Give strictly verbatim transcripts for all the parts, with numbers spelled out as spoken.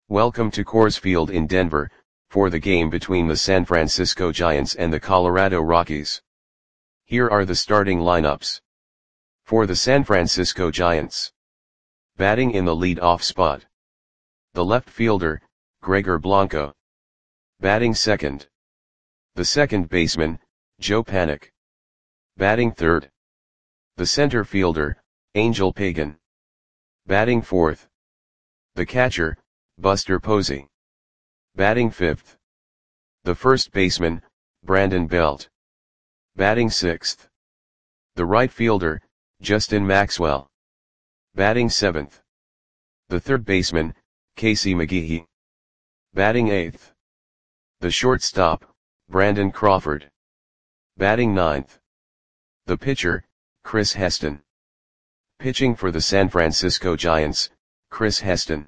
Welcome to Coors Field in Denver, for the game between the San Francisco Giants and the Colorado Rockies. Here are the starting lineups. For the San Francisco Giants. Batting in the lead-off spot. The left fielder, Gregor Blanco. Batting second. The second baseman, Joe Panik. Batting third. The center fielder, Angel Pagan. Batting fourth. The catcher, Buster Posey. Batting fifth. The first baseman, Brandon Belt. Batting sixth. The right fielder, Justin Maxwell. Batting seventh. The third baseman, Casey McGehee. Batting eighth. The shortstop, Brandon Crawford. Batting ninth. The pitcher, Chris Heston. Pitching for the San Francisco Giants, Chris Heston.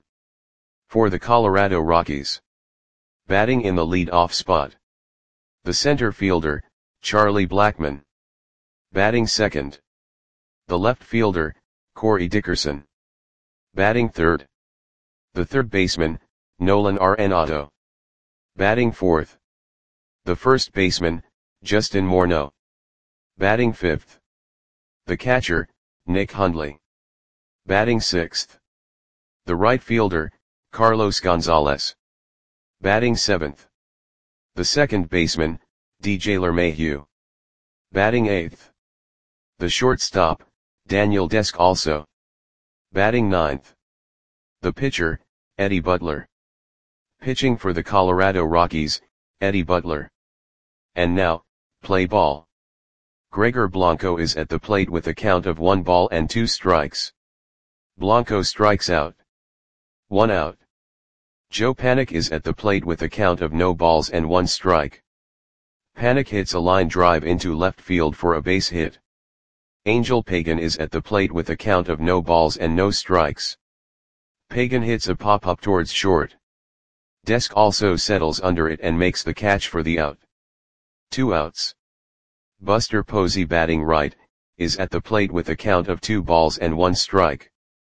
For the Colorado Rockies. Batting in the lead-off spot. The center fielder, Charlie Blackmon. Batting second. The left fielder, Corey Dickerson. Batting third. The third baseman, Nolan Arenado. Batting fourth. The first baseman, Justin Morneau. Batting fifth. The catcher, Nick Hundley. Batting sixth. The right fielder, Carlos Gonzalez. Batting seventh. The second baseman, D J LeMahieu. Batting eighth. The shortstop, Daniel Descalso. Batting ninth. The pitcher, Eddie Butler. Pitching for the Colorado Rockies, Eddie Butler. And now, play ball. Gregor Blanco is at the plate with a count of one ball and two strikes. Blanco strikes out. One out. Joe Panik is at the plate with a count of no balls and one strike. Panik hits a line drive into left field for a base hit. Angel Pagan is at the plate with a count of no balls and no strikes. Pagan hits a pop-up towards short. Desk also settles under it and makes the catch for the out. Two outs. Buster Posey, batting right, is at the plate with a count of two balls and one strike.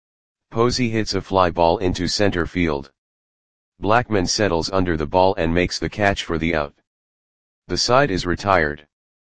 Posey hits a fly ball into center field. Blackmon settles under the ball and makes the catch for the out. The side is retired.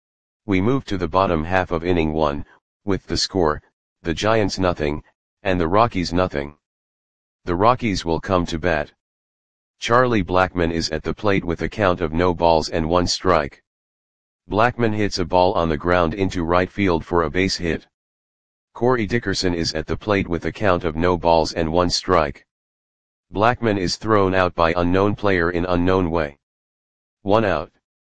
We move to the bottom half of inning one, with the score, the Giants nothing, and the Rockies nothing. The Rockies will come to bat. Charlie Blackmon is at the plate with a count of no balls and one strike. Blackmon hits a ball on the ground into right field for a base hit. Corey Dickerson is at the plate with a count of no balls and one strike. Blackmon is thrown out by unknown player in unknown way. One out.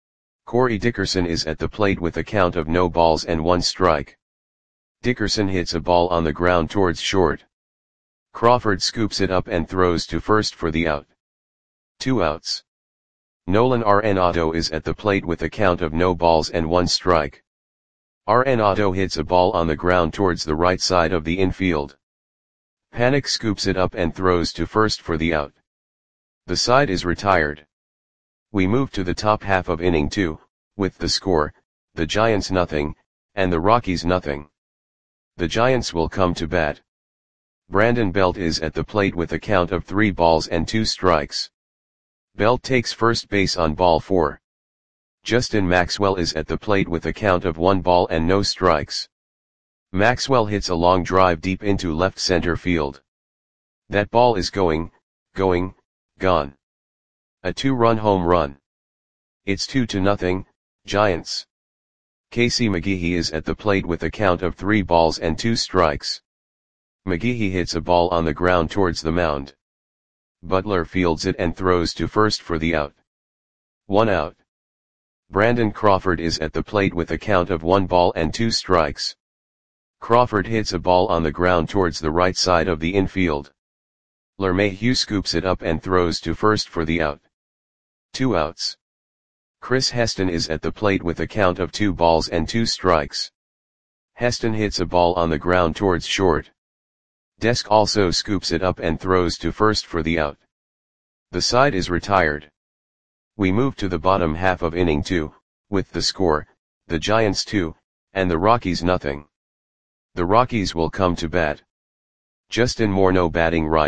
Corey Dickerson is at the plate with a count of no balls and one strike. Dickerson hits a ball on the ground towards short. Crawford scoops it up and throws to first for the out. Two outs. Nolan Arenado is at the plate with a count of no balls and one strike. Arenado hits a ball on the ground towards the right side of the infield. Panik scoops it up and throws to first for the out. The side is retired. We move to the top half of inning two, with the score, the Giants nothing, and the Rockies nothing. The Giants will come to bat. Brandon Belt is at the plate with a count of three balls and two strikes. Belt takes first base on ball four. Justin Maxwell is at the plate with a count of one ball and no strikes. Maxwell hits a long drive deep into left center field. That ball is going, going, gone. A two-run home run. It's two to nothing, Giants. Casey McGehee is at the plate with a count of three balls and two strikes. McGehee hits a ball on the ground towards the mound. Butler fields it and throws to first for the out. One out. Brandon Crawford is at the plate with a count of one ball and two strikes. Crawford hits a ball on the ground towards the right side of the infield. LeMahieu scoops it up and throws to first for the out. Two outs. Chris Heston is at the plate with a count of two balls and two strikes. Heston hits a ball on the ground towards short. Desk also scoops it up and throws to first for the out. The side is retired. We move to the bottom half of inning two, with the score, the Giants two, and the Rockies nothing. The Rockies will come to bat. Justin Morneau, batting right,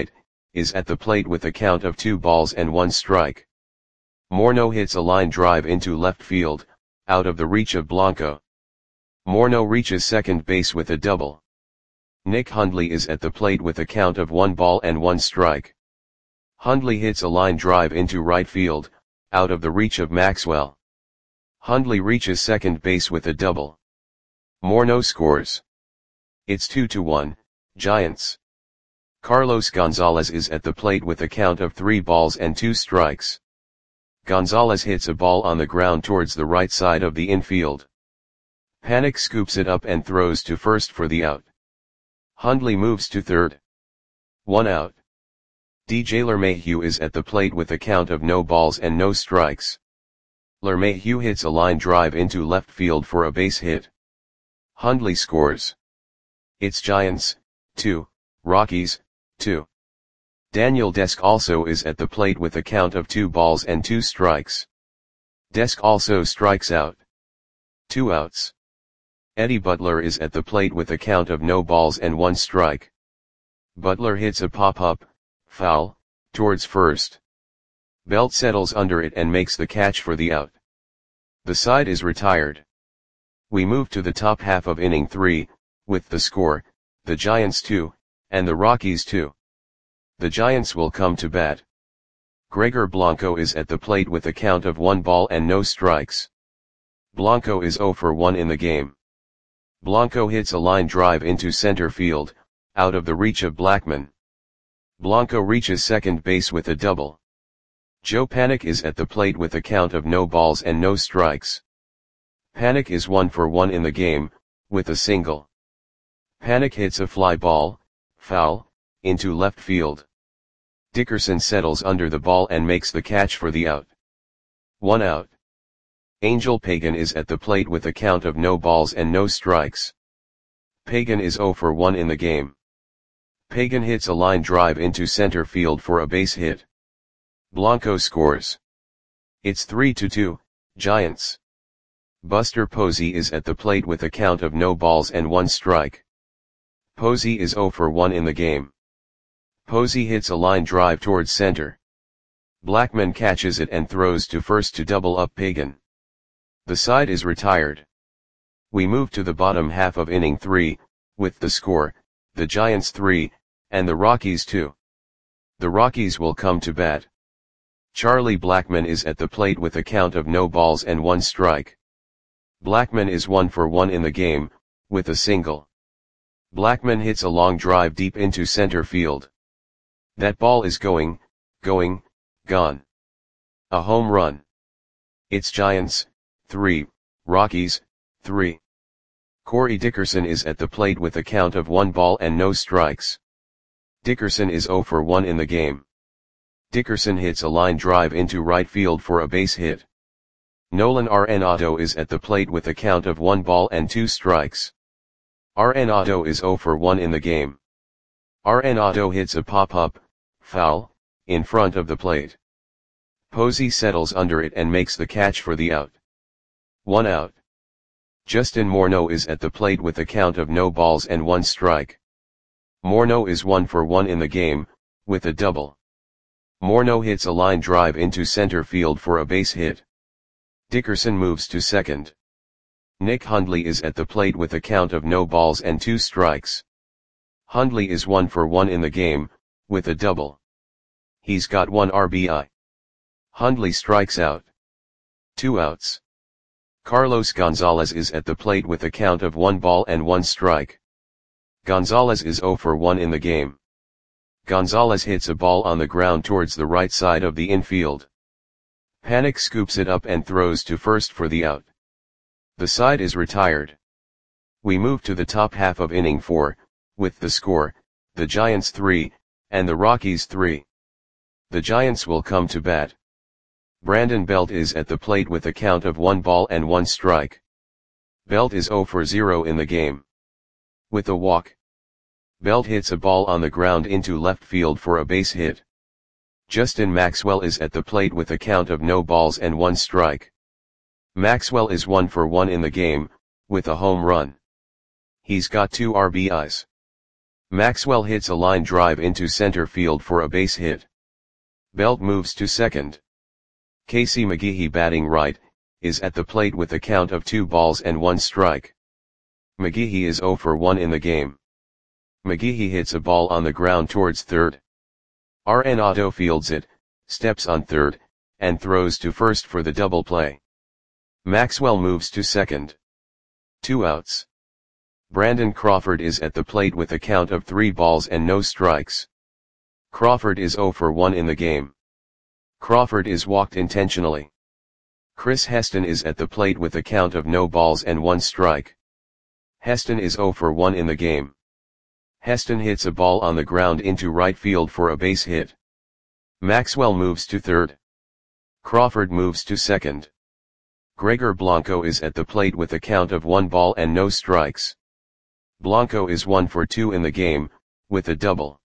is at the plate with a count of two balls and one strike. Morneau hits a line drive into left field, out of the reach of Blanco. Morneau reaches second base with a double. Nick Hundley is at the plate with a count of one ball and one strike. Hundley hits a line drive into right field, out of the reach of Maxwell. Hundley reaches second base with a double. Morneau scores. It's two to one, Giants. Carlos Gonzalez is at the plate with a count of three balls and two strikes. Gonzalez hits a ball on the ground towards the right side of the infield. Panik scoops it up and throws to first for the out. Hundley moves to third. One out. D J LeMahieu is at the plate with a count of no balls and no strikes. LeMahieu hits a line drive into left field for a base hit. Hundley scores. It's Giants, two, Rockies, two. Daniel Desk also is at the plate with a count of two balls and two strikes. Desk also strikes out. Two outs. Eddie Butler is at the plate with a count of no balls and one strike. Butler hits a pop-up, foul, towards first. Belt settles under it and makes the catch for the out. The side is retired. We move to the top half of inning three, with the score, the Giants two, and the Rockies two. The Giants will come to bat. Gregor Blanco is at the plate with a count of one ball and no strikes. Blanco is zero for one in the game. Blanco hits a line drive into center field, out of the reach of Blackmon. Blanco reaches second base with a double. Joe Panik is at the plate with a count of no balls and no strikes. Panik is one for one in the game, with a single. Panik hits a fly ball, foul, into left field. Dickerson settles under the ball and makes the catch for the out. One out. Angel Pagan is at the plate with a count of no balls and no strikes. Pagan is zero for one in the game. Pagan hits a line drive into center field for a base hit. Blanco scores. It's three to two, Giants. Buster Posey is at the plate with a count of no balls and one strike. Posey is zero for one in the game. Posey hits a line drive towards center. Blackmon catches it and throws to first to double up Pagan. The side is retired. We move to the bottom half of inning three, with the score, the Giants three, and the Rockies two. The Rockies will come to bat. Charlie Blackmon is at the plate with a count of no balls and one strike. Blackmon is one for one in the game, with a single. Blackmon hits a long drive deep into center field. That ball is going, going, gone. A home run. It's Giants, three, Rockies, three. Corey Dickerson is at the plate with a count of one ball and no strikes. Dickerson is zero for one in the game. Dickerson hits a line drive into right field for a base hit. Nolan Arenado is at the plate with a count of one ball and two strikes. Arenado is zero for one in the game. Arenado hits a pop-up, foul, in front of the plate. Posey settles under it and makes the catch for the out. One out. Justin Morneau is at the plate with a count of no balls and one strike. Morneau is one for one in the game, with a double. Morneau hits a line drive into center field for a base hit. Dickerson moves to second. Nick Hundley is at the plate with a count of no balls and two strikes. Hundley is one for one in the game, with a double. He's got one R B I. Hundley strikes out. Two outs. Carlos Gonzalez is at the plate with a count of one ball and one strike. Gonzalez is zero for one in the game. Gonzalez hits a ball on the ground towards the right side of the infield. Panik scoops it up and throws to first for the out. The side is retired. We move to the top half of inning four, with the score, the Giants three, and the Rockies three. The Giants will come to bat. Brandon Belt is at the plate with a count of one ball and one strike. Belt is zero for zero in the game. With a walk. Belt hits a ball on the ground into left field for a base hit. Justin Maxwell is at the plate with a count of no balls and one strike. Maxwell is one for one in the game, with a home run. He's got two R B Is. Maxwell hits a line drive into center field for a base hit. Belt moves to second. Casey McGehee, batting right, is at the plate with a count of two balls and one strike. McGehee is zero for one in the game. McGehee hits a ball on the ground towards third. Arenado fields it, steps on third, and throws to first for the double play. Maxwell moves to second. Two outs. Brandon Crawford is at the plate with a count of three balls and no strikes. Crawford is zero for one in the game. Crawford is walked intentionally. Chris Heston is at the plate with a count of no balls and one strike. Heston is zero for one in the game. Heston hits a ball on the ground into right field for a base hit. Maxwell moves to third. Crawford moves to second. Gregor Blanco is at the plate with a count of one ball and no strikes. Blanco is one for two in the game, with a double.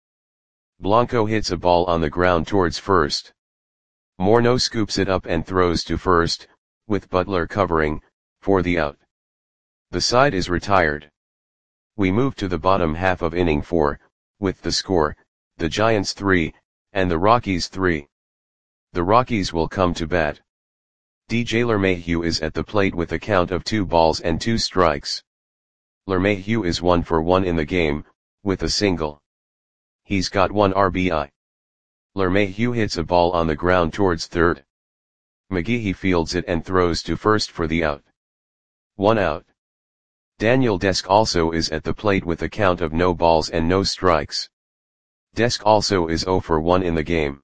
Blanco hits a ball on the ground towards first. Morneau scoops it up and throws to first, with Butler covering, for the out. The side is retired. We move to the bottom half of inning four, with the score, the Giants three, and the Rockies three. The Rockies will come to bat. D J LeMahieu is at the plate with a count of two balls and two strikes. LeMahieu is one for one in the game, with a single. He's got one R B I. LeMahieu hits a ball on the ground towards third. McGehee fields it and throws to first for the out. One out. Daniel Desk also is at the plate with a count of no balls and no strikes. Desk also is zero for one in the game.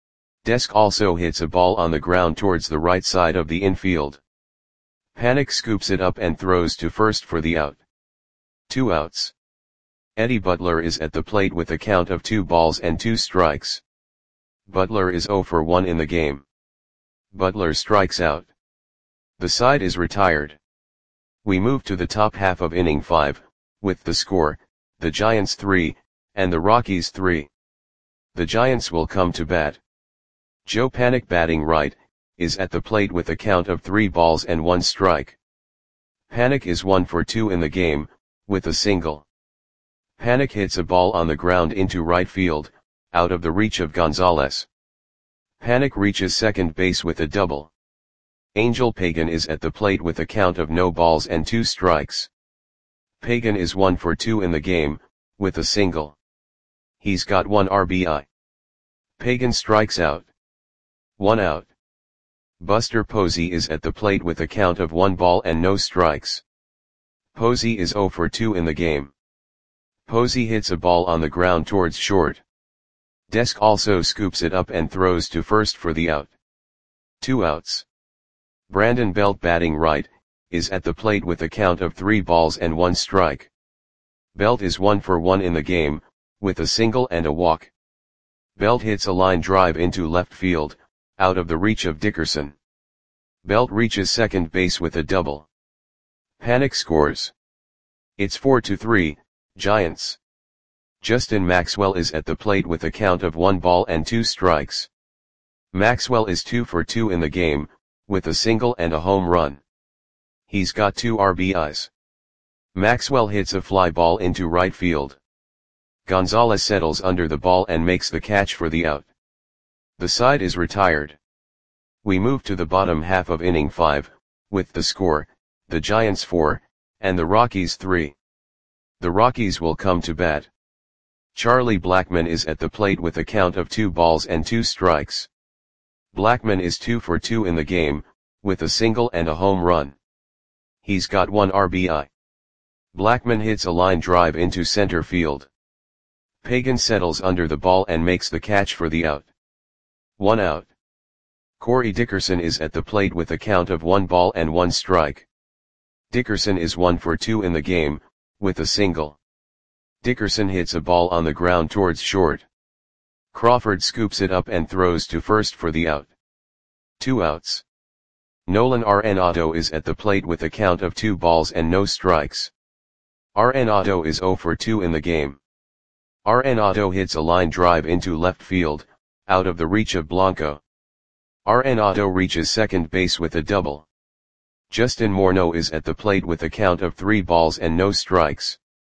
Desk also hits a ball on the ground towards the right side of the infield. Panik scoops it up and throws to first for the out. Two outs. Eddie Butler is at the plate with a count of two balls and two strikes. Butler is zero for one in the game. Butler strikes out. The side is retired. We move to the top half of inning five, with the score, the Giants three, and the Rockies three. The Giants will come to bat. Joe Panik, batting right, is at the plate with a count of three balls and one strike. Panik is one for two in the game, with a single. Panik hits a ball on the ground into right field, out of the reach of Gonzalez. Panik reaches second base with a double. Angel Pagan is at the plate with a count of no balls and two strikes. Pagan is one for two in the game, with a single. He's got one R B I. Pagan strikes out. One out. Buster Posey is at the plate with a count of one ball and no strikes. Posey is zero for two in the game. Posey hits a ball on the ground towards short. Desk also scoops it up and throws to first for the out. Two outs. Brandon Belt, batting right, is at the plate with a count of three balls and one strike. Belt is one for one in the game, with a single and a walk. Belt hits a line drive into left field, out of the reach of Dickerson. Belt reaches second base with a double. Panik scores. It's four to three, Giants. Justin Maxwell is at the plate with a count of one ball and two strikes. Maxwell is two for two in the game, with a single and a home run. He's got two R B Is. Maxwell hits a fly ball into right field. Gonzalez settles under the ball and makes the catch for the out. The side is retired. We move to the bottom half of inning five, with the score, the Giants four, and the Rockies three. The Rockies will come to bat. Charlie Blackmon is at the plate with a count of two balls and two strikes. Blackmon is two for two in the game, with a single and a home run. He's got one R B I. Blackmon hits a line drive into center field. Pagan settles under the ball and makes the catch for the out. One out. Corey Dickerson is at the plate with a count of one ball and one strike. Dickerson is one for two in the game, with a single. Dickerson hits a ball on the ground towards short. Crawford scoops it up and throws to first for the out. Two outs. Nolan Arenado is at the plate with a count of two balls and no strikes. Arenado is zero for two in the game. Arenado hits a line drive into left field, out of the reach of Blanco. Arenado reaches second base with a double. Justin Morneau is at the plate with a count of three balls and no strikes.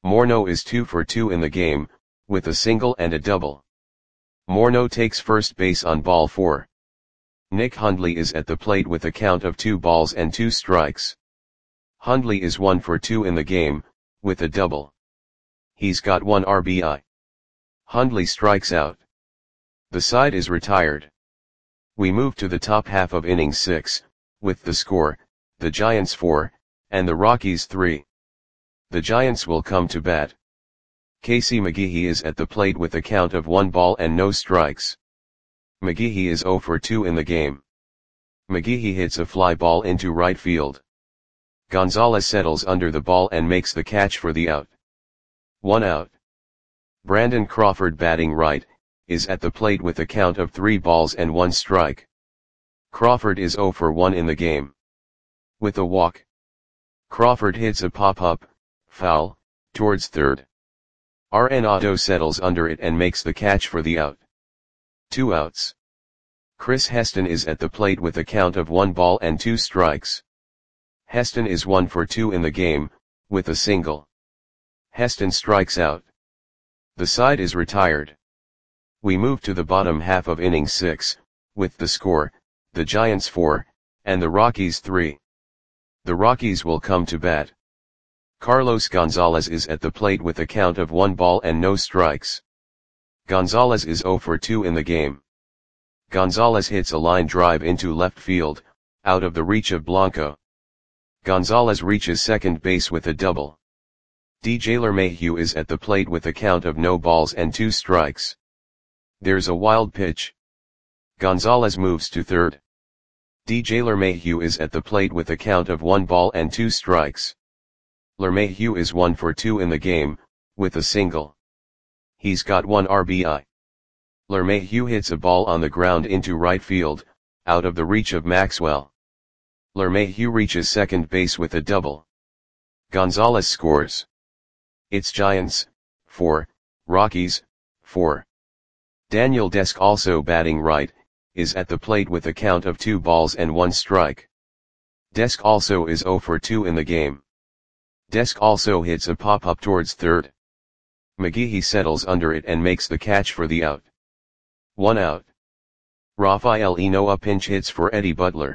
Morneau is two for two in the game, with a single and a double. Morneau takes first base on ball four. Nick Hundley is at the plate with a count of two balls and two strikes. Hundley is one for two in the game, with a double. He's got one R B I. Hundley strikes out. The side is retired. We move to the top half of inning six, with the score, the Giants four, and the Rockies three. The Giants will come to bat. Casey McGehee is at the plate with a count of one ball and no strikes. McGehee is zero for two in the game. McGehee hits a fly ball into right field. Gonzalez settles under the ball and makes the catch for the out. One out. Brandon Crawford, batting right, is at the plate with a count of three balls and one strike. Crawford is zero for one in the game. With a walk, Crawford hits a pop-up, foul, towards third. Arenado settles under it and makes the catch for the out. Two outs. Chris Heston is at the plate with a count of one ball and two strikes. Heston is one for two in the game, with a single. Heston strikes out. The side is retired. We move to the bottom half of inning six, with the score, the Giants four, and the Rockies three. The Rockies will come to bat. Carlos Gonzalez is at the plate with a count of one ball and no strikes. Gonzalez is zero for two in the game. Gonzalez hits a line drive into left field, out of the reach of Blanco. Gonzalez reaches second base with a double. D J LeMahieu is at the plate with a count of no balls and two strikes. There's a wild pitch. Gonzalez moves to third. D J LeMahieu is at the plate with a count of one ball and two strikes. LeMahieu is one for two in the game, with a single. He's got one R B I. LeMahieu hits a ball on the ground into right field, out of the reach of Maxwell. LeMahieu reaches second base with a double. Gonzalez scores. It's Giants, four, Rockies, four. Daniel Desk, also batting right, is at the plate with a count of two balls and one strike. Desk also is zero for two in the game. Desk also hits a pop-up towards third. McGehee settles under it and makes the catch for the out. One out. Rafael Enoa pinch hits for Eddie Butler.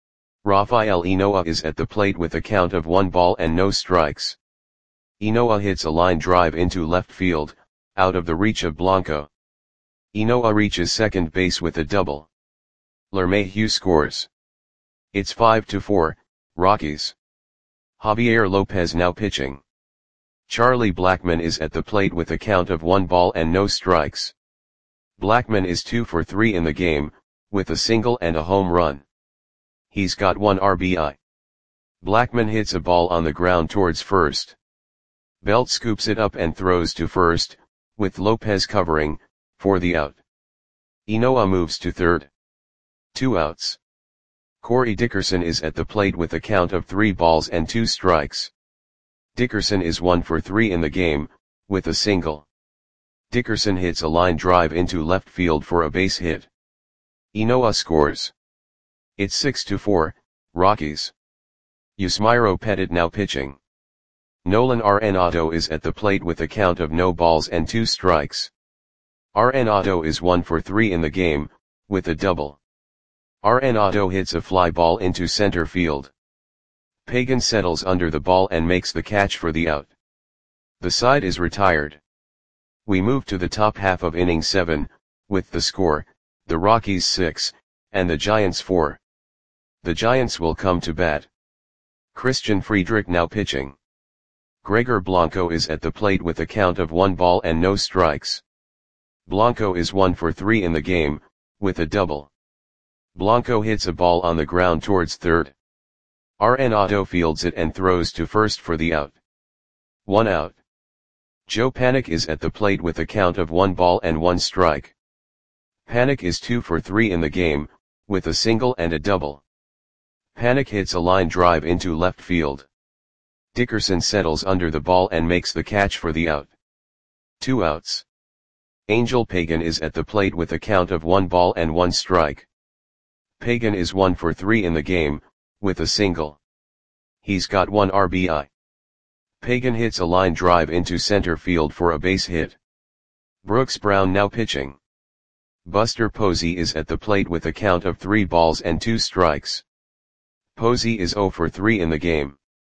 Rafael Enoa is at the plate with a count of one ball and no strikes. Enoa hits a line drive into left field, out of the reach of Blanco. Enoa reaches second base with a double. LeMahieu scores. It's five to four, Rockies. Javier Lopez now pitching. Charlie Blackmon is at the plate with a count of one ball and no strikes. Blackmon is two for three in the game, with a single and a home run. He's got one R B I. Blackmon hits a ball on the ground towards first. Belt scoops it up and throws to first, with Lopez covering, for the out. Enoa moves to third. Two outs. Corey Dickerson is at the plate with a count of three balls and two strikes. Dickerson is one for three in the game, with a single. Dickerson hits a line drive into left field for a base hit. Enoa scores. It's six to four, Rockies. Yusmeiro Petit now pitching. Nolan Arenado is at the plate with a count of no balls and two strikes. Arenado is one for three in the game, with a double. Arenado hits a fly ball into center field. Pagan settles under the ball and makes the catch for the out. The side is retired. We move to the top half of inning seven, with the score, the Rockies six, and the Giants four. The Giants will come to bat. Christian Friedrich now pitching. Gregor Blanco is at the plate with a count of one ball and no strikes. Blanco is one for three in the game, with a double. Blanco hits a ball on the ground towards third. Arenado fields it and throws to first for the out. One out. Joe Panik is at the plate with a count of one ball and one strike. Panik is two for three in the game, with a single and a double. Panik hits a line drive into left field. Dickerson settles under the ball and makes the catch for the out. Two outs. Angel Pagan is at the plate with a count of one ball and one strike. Pagan is one for three in the game, with a single. He's got one R B I. Pagan hits a line drive into center field for a base hit. Brooks Brown now pitching. Buster Posey is at the plate with a count of three balls and two strikes. Posey is zero for three in the game.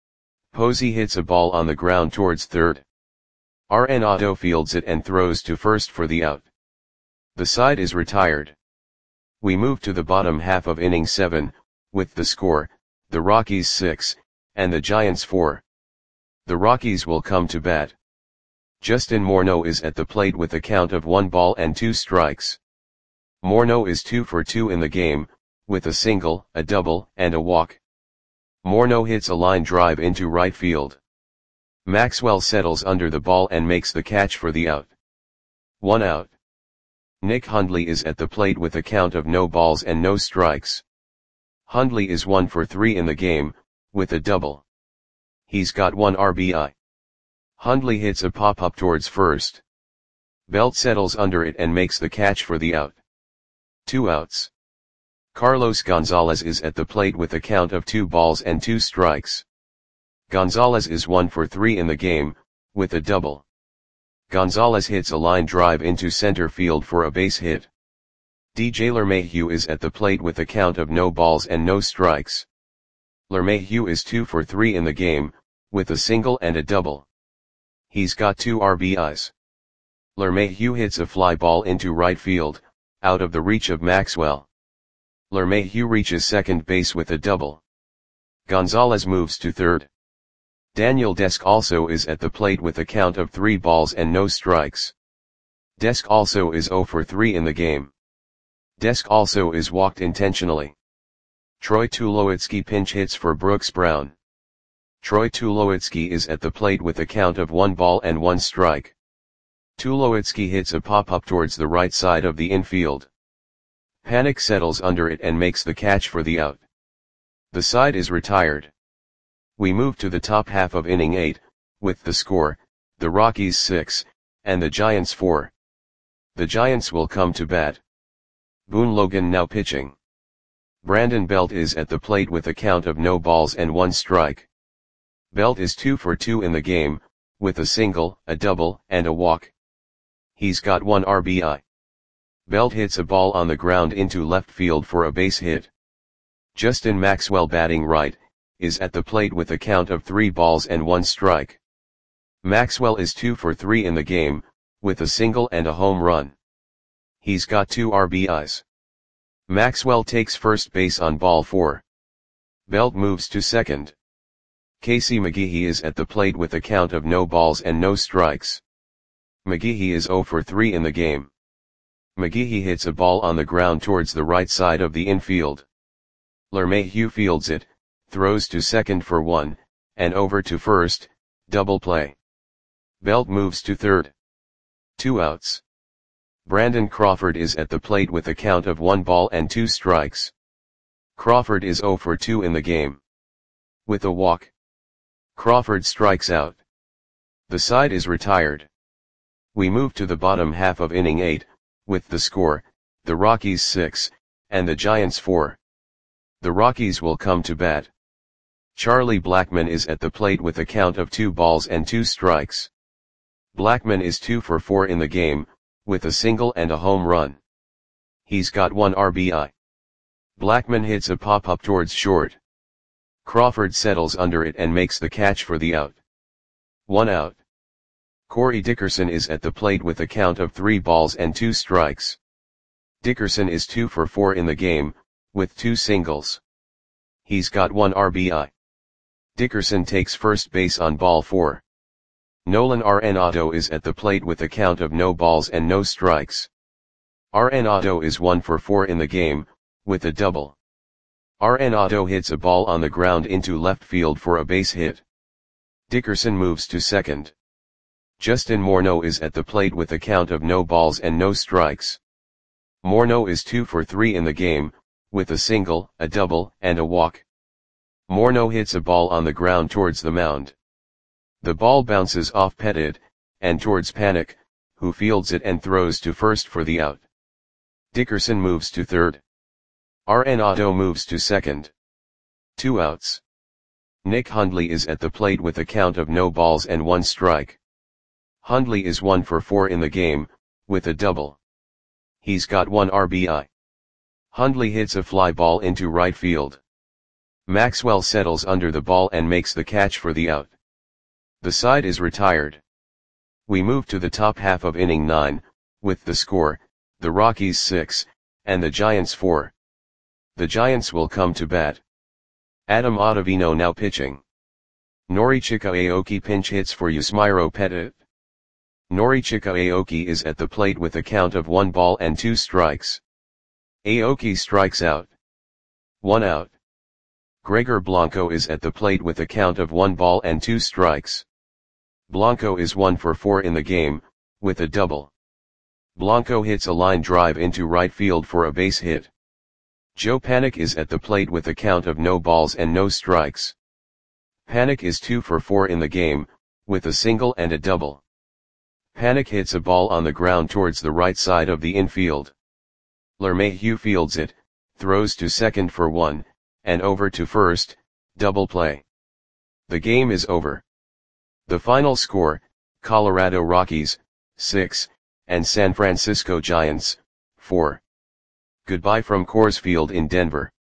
Posey hits a ball on the ground towards third. Arenado fields it and throws to first for the out. The side is retired. We move to the bottom half of inning seven, with the score, the Rockies six, and the Giants four. The Rockies will come to bat. Justin Morneau is at the plate with a count of one ball and two strikes. Morneau is two for two in the game, with a single, a double, and a walk. Morneau hits a line drive into right field. Maxwell settles under the ball and makes the catch for the out. One out. Nick Hundley is at the plate with a count of no balls and no strikes. Hundley is one for three in the game, with a double. He's got one R B I. Hundley hits a pop-up towards first. Belt settles under it and makes the catch for the out. Two outs. Carlos Gonzalez is at the plate with a count of two balls and two strikes. Gonzalez is one for three in the game, with a double. Gonzalez hits a line drive into center field for a base hit. D J LeMahieu is at the plate with a count of no balls and no strikes. LeMahieu is two for three in the game, with a single and a double. He's got two R B Is. LeMahieu hits a fly ball into right field, out of the reach of Maxwell. LeMahieu reaches second base with a double. Gonzalez moves to third. Daniel Desk also is at the plate with a count of three balls and no strikes. Desk also is zero for three in the game. Desk also is walked intentionally. Troy Tulowitzki pinch hits for Brooks Brown. Troy Tulowitzki is at the plate with a count of one ball and one strike. Tulowitzki hits a pop-up towards the right side of the infield. Panik settles under it and makes the catch for the out. The side is retired. We move to the top half of inning eight, with the score, the Rockies six, and the Giants four. The Giants will come to bat. Boone Logan now pitching. Brandon Belt is at the plate with a count of no balls and one strike. Belt is two for two in the game, with a single, a double, and a walk. He's got one R B I. Belt hits a ball on the ground into left field for a base hit. Justin Maxwell batting right, is at the plate with a count of three balls and one strike. Maxwell is two for three in the game, with a single and a home run. He's got two R B Is. Maxwell takes first base on ball four. Belt moves to second. Casey McGehee is at the plate with a count of no balls and no strikes. McGehee is zero for three in the game. McGehee hits a ball on the ground towards the right side of the infield. LeMahieu fields it, throws to second for one, and over to first, double play. Belt moves to third. Two outs. Brandon Crawford is at the plate with a count of one ball and two strikes. Crawford is zero for two in the game. With a walk. Crawford strikes out. The side is retired. We move to the bottom half of inning eight, with the score, the Rockies six, and the Giants four. The Rockies will come to bat. Charlie Blackmon is at the plate with a count of two balls and two strikes. Blackmon is two for four in the game, with a single and a home run. He's got one R B I. Blackmon hits a pop-up towards short. Crawford settles under it and makes the catch for the out. One out. Corey Dickerson is at the plate with a count of three balls and two strikes. Dickerson is two for four in the game, with two singles. He's got one R B I. Dickerson takes first base on ball four. Nolan Arenado is at the plate with a count of no balls and no strikes. Arenado is one for four in the game, with a double. Arenado hits a ball on the ground into left field for a base hit. Dickerson moves to second. Justin Morneau is at the plate with a count of no balls and no strikes. Morneau is two for three in the game, with a single, a double, and a walk. Morneau hits a ball on the ground towards the mound. The ball bounces off Pettit, and towards Panik, who fields it and throws to first for the out. Dickerson moves to third. Arenado moves to second. Two outs. Nick Hundley is at the plate with a count of no balls and one strike. Hundley is one for four in the game, with a double. He's got one R B I. Hundley hits a fly ball into right field. Maxwell settles under the ball and makes the catch for the out. The side is retired. We move to the top half of inning nine, with the score, the Rockies six, and the Giants four. The Giants will come to bat. Adam Ottavino now pitching. Norichika Aoki pinch hits for Yusmeiro Petit. Norichika Aoki is at the plate with a count of one ball and two strikes. Aoki strikes out. One out. Gregor Blanco is at the plate with a count of one ball and two strikes. Blanco is one for four in the game, with a double. Blanco hits a line drive into right field for a base hit. Joe Panik is at the plate with a count of no balls and no strikes. Panik is two for four in the game, with a single and a double. Panik hits a ball on the ground towards the right side of the infield. LeMahieu fields it, throws to second for one, and over to first, double play. The game is over. The final score, Colorado Rockies, six, and San Francisco Giants, four. Goodbye from Coors Field in Denver.